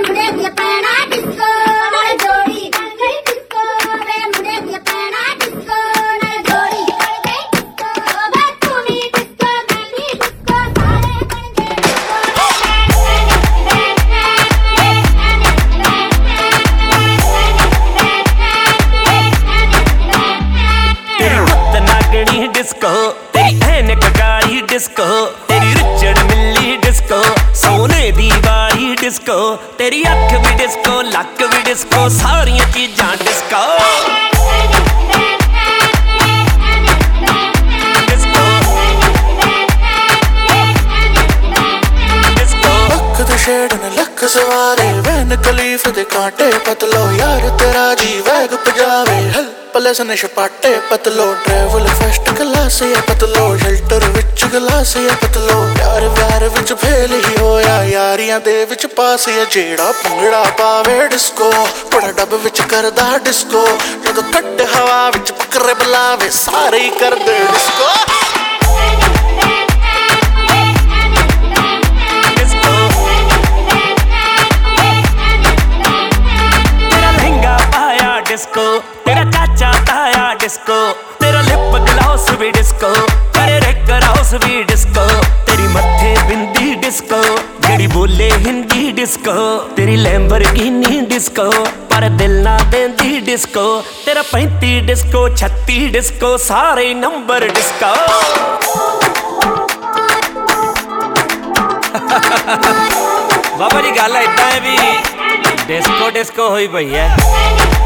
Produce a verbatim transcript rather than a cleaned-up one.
Disco तेरी ऐनक काली disco तेरी रिचड़ मिली डिस्को सोने दी वाली डिस्को तेरी अख भी डिस्को लक भी डिस्को सारियां चीजां डिस्को शेड ने लख सवारे वैन खलीफ दे कांटे पतलो यार तेरा जी वैग पजावे हल पलस ने छपाटे पतलो ट्रैवल फर्स्ट क्लास या पतलो शेल्टर विच गिलास या पतलो प्यार व्यार विच फेल ही होया यारियां दे विच पास या जेड़ा भंगड़ा पावे डिस्को बड़ा डब विच करदा डिस्को जदों कट हवा विच पकड़े बुलावे सारे ही करदे डिस्को डिस्को तेरा चाचा ताया डिस्को तेरा लिप ग्लॉस भी डिस्को तेरे रेकर हाउस भी डिस्को तेरी मत्थे बिंदी डिस्को जेड़ी बोले हिंदी डिस्को तेरी लैम्बोर्गिनी डिस्को पर दिल ना देंदी डिस्को तेरा पैंती डिस्को छत्ती डिस्को सारे नंबर डिस्को बाबा जी गल इदां है भी डिस्को डिस्को होई पई है।